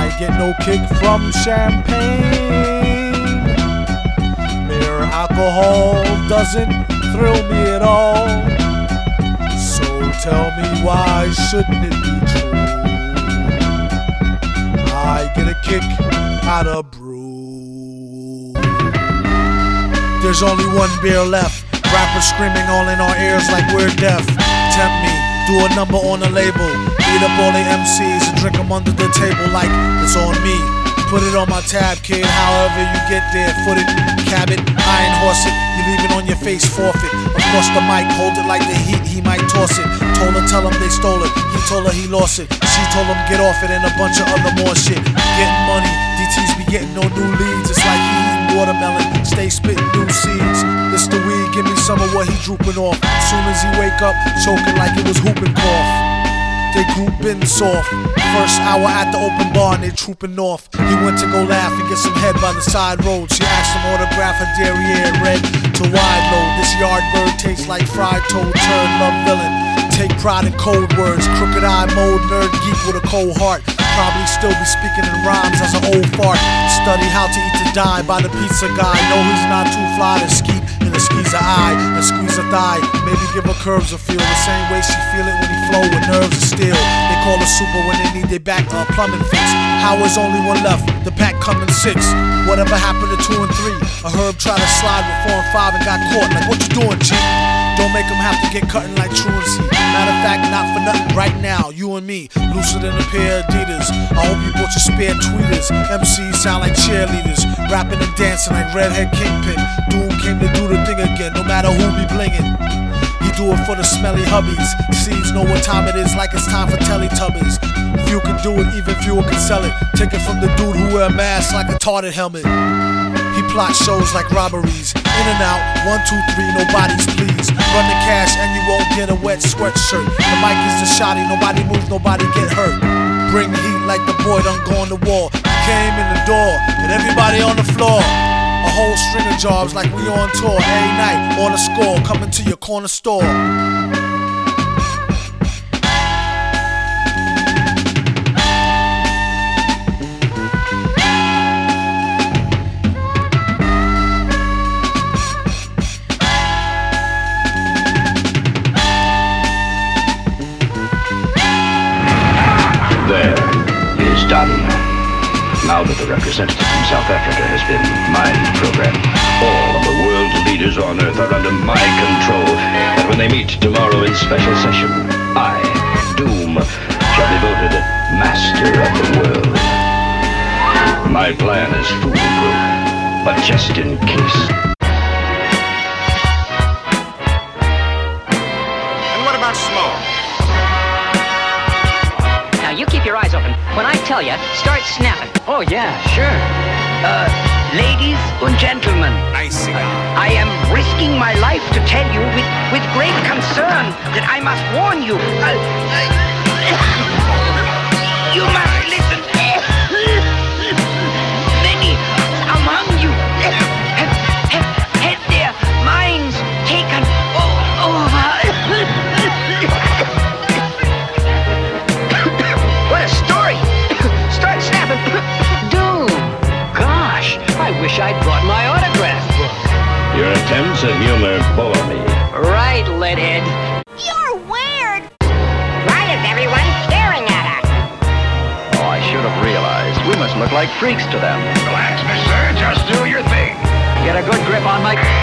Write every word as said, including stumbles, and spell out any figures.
I get no kick from champagne. Mere alcohol doesn't thrill me at all. So tell me, why shouldn't it be true? I get a kick out of brew. There's only one beer left. Rappers screaming all in our ears like we're deaf. Tempt me, do a number on a label. Eat up all the M Cs and drink them under the table like it's on me. Put it on my tab, kid, however you get there. Foot it, cab it, iron horse it. You leave it on your face, forfeit. Of course the mic, hold it like the heat, he might toss it. Told her, tell him they stole it. He told her he lost it. She told him get off it and a bunch of other more shit. Getting money, D T's be getting no new leads. It's like he eating watermelon, stay spitting new seeds. It's the weed, give me some of what he drooping off. Soon as he wake up, choking like it was whooping cough. They groupin' soft. First hour at the open bar and they trooping off. He went to go laugh and get some head by the side road. She asked him autograph her derriere red to wide load. This yard bird tastes like fried toad, turd, love villain. Take pride in code words, crooked eye mode, nerd geek with a cold heart. Probably still be speaking in rhymes as an old fart. Study how to eat to die by the pizza guy. No, he's not too fly to skeet in the squeeze a eye and squeeze a thigh. Maybe give her curves a feel the same way she feel it when he flow with nerves of steel. They call her super when they need their back uh, plumbing fix. Howard's only one left, the pack coming six. Whatever happened to two and three? A herb tried to slide with four and five and got caught. Like what you doing, G? Don't make them have to get cutting like truancy. Matter of fact, not for nothing right now, you and me, looser than a pair of Adidas. I hope you bought your spare tweeters. M Cs sound like cheerleaders, rapping and dancing like Redhead Kingpin. Doom came to do the thing again, no matter who be blingin'. He do it for the smelly hubbies. Seeds know what time it is, like it's time for Teletubbies. Few can do it, even fewer can sell it. Take it from the dude who wear a mask like a tarted helmet. He plot shows like robberies. In and out, one, two, three, nobody's please. Run the cash and you won't get a wet sweatshirt. The mic is the shotty, nobody move, nobody get hurt. Bring heat like the boy done go on the wall. He came in the door and everybody on the floor. A whole string of jobs like we on tour. Every night, on the score, coming to your corner store. There, it is done. Now that the representative from South Africa has been mind-programmed, all of the world's leaders on Earth are under my control. And when they meet tomorrow in special session, I, Doom, shall be voted master of the world. My plan is foolproof, but just in case. And what about smoke? Now you keep your eyes open. When I tell you, start snapping. Oh yeah, sure. Uh, ladies and gentlemen, Nice cigar. I am risking my life to tell you with, with great concern that I must warn you. Uh, uh, you must listen. Many among you have, have had their minds taken over. What a story! Start snapping. Doom! Gosh, I wish I'd brought my autograph book. Your attempts at humor bore me. Right, Leadhead. You're weird! Why is everyone staring at us? Oh, I should have realized. We must look like freaks to them. Relax, mister. Just do your thing. Get a good grip on my...